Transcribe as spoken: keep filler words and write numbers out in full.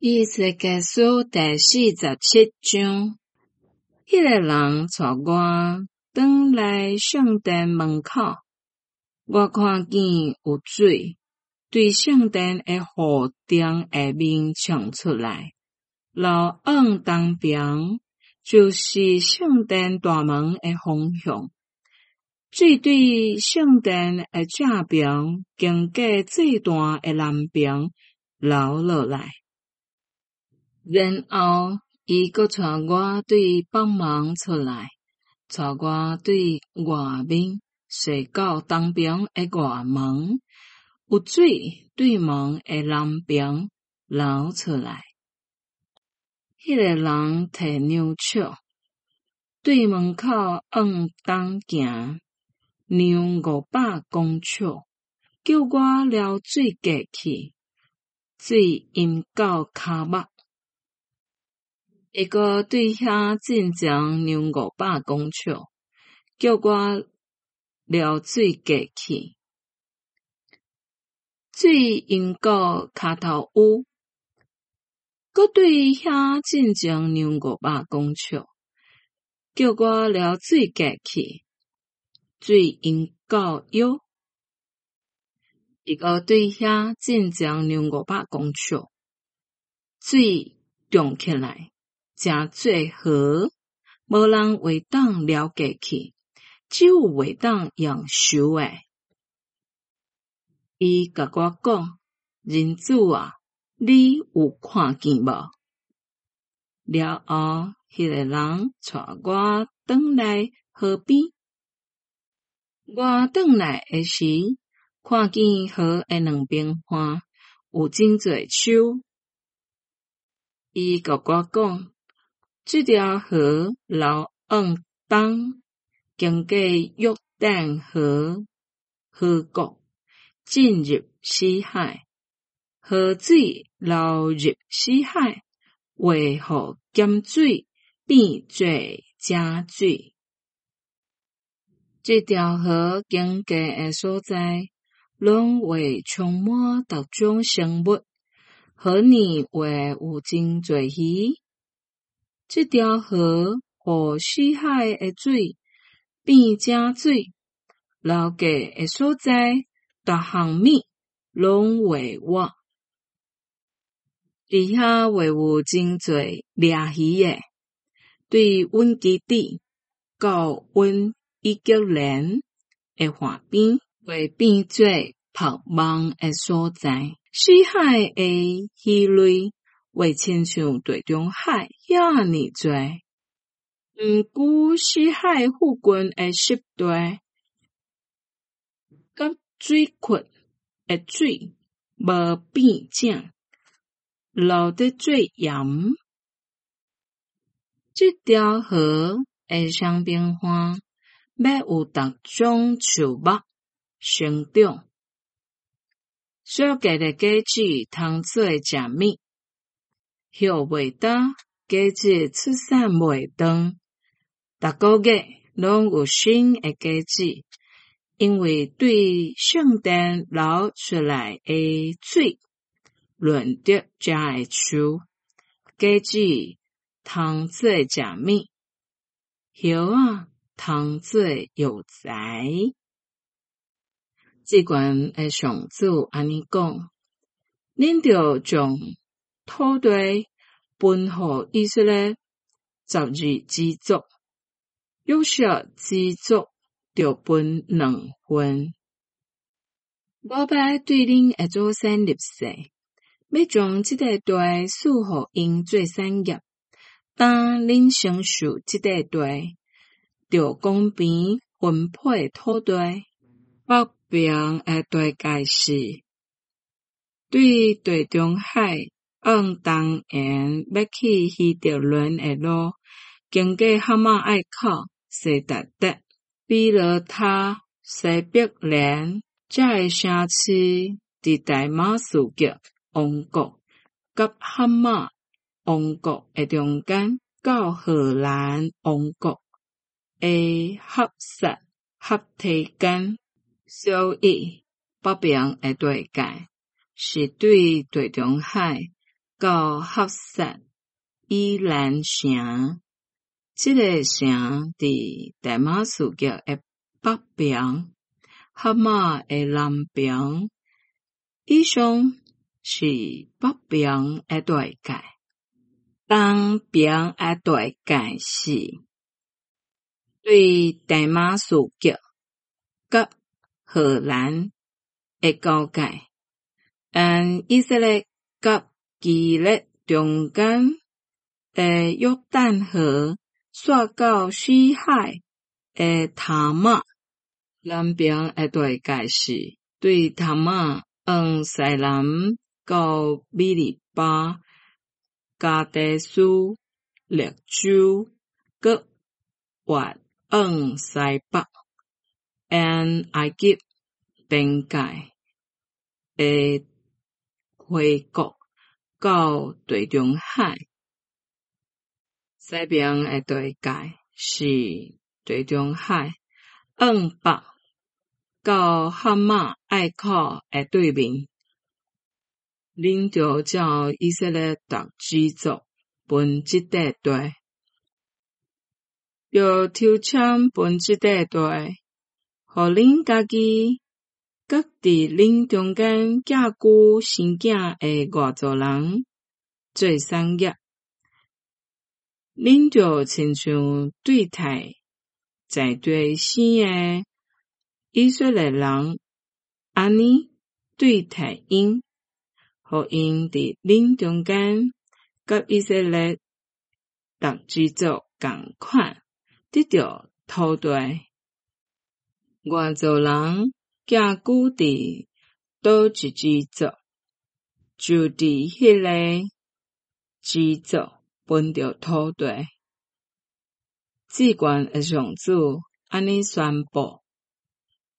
以世界书第四十七章，迄、那个人带我转来圣殿门口，我看见有水对圣殿的护顶下面冲出来，老往东边就是圣殿大门的方向。水对圣殿的正边经过这段的南边流落来。然后，伊阁带我对北门出来，带我对外面踅到东边的外门，有水对门的南边流出来。迄、那个人摕牛尺，对门口往东行，量五百公尺，叫我了水过去，水淹到骹目。伊个对遐进前量五百公尺，叫我了水过去，水淹到骹头乌。搁对遐进前量五百公尺，叫我了水过去，水淹到腰。伊个对遐进前量五百公尺，水涨起来。真做河，无人会当了过去，只有会当用手诶。伊甲我讲：“人子啊，你有看见无？”了后，迄、那个人带我转来河边。我转来诶时，看见河诶两边岸有真侪树。伊甲我讲。这条河流往东，经过约旦河河谷，进入死海。河水流入死海，为互咸水变做正水。这条河经过的所在，拢会充满各种生物，河里会有真侪鱼。这条河互死海的水变正水，流过的所在，逐项物拢会活。伫遐会有真侪掠鱼的，对阮基地到阮伊吉兰的岸边，会变做曝网的所在。死海的鱼类。为亲像地中海遐尼侪，毋过死海附近的湿地，甲水库的水无变正，流得最盐。这条河的上边岸要有各种树木生长，小个的果子通做食物。叶未大，果子出产袂长，逐个月拢有新的果子，因为对圣殿流出来的水，润着遮的树，果子通做食物，叶啊通做药材。即款的上主安尼讲，恁着将土地分互以色列十二支族，约瑟支族着分两份。我要对恁的祖先立誓，要将即块地赐互因做产业。当恁承受即块地，着公平分配土地。北边的地界是对地中海。往东沿要去希特伦的路，经过哈马隘口、西达德、比罗他、西北兰，这个城市伫大马士革王国甲哈马王国的中间，到荷兰王国的合萨合体间，所以北边的地界是对地中海。 到哈萨伊兰城，这个城伫大马士革的北边，哈马的南边。以上是北边的大概，东边的大概是对大马士革甲荷兰的交界，按以色列甲基列中间的约旦河刷到死海的塔马，南边的大概是对塔马往西南到米利巴、加德斯、勒州，搁越往西北，按埃及边界的回国到地中海。西边的大概是地中海，往北到哈马艾考的对面，领着照以色列独支族分这块地，要抽签分这块地，互恁家己各伫恁中间寄居生囝的外族人做产业，恁就亲像对待在地生的以色列人，安尼对待因，互因伫恁中间，甲以色列独支族共款，得到土地。外族人寄居伫倒一支族，就伫迄个支族分着土地。至高的上主安尼宣布。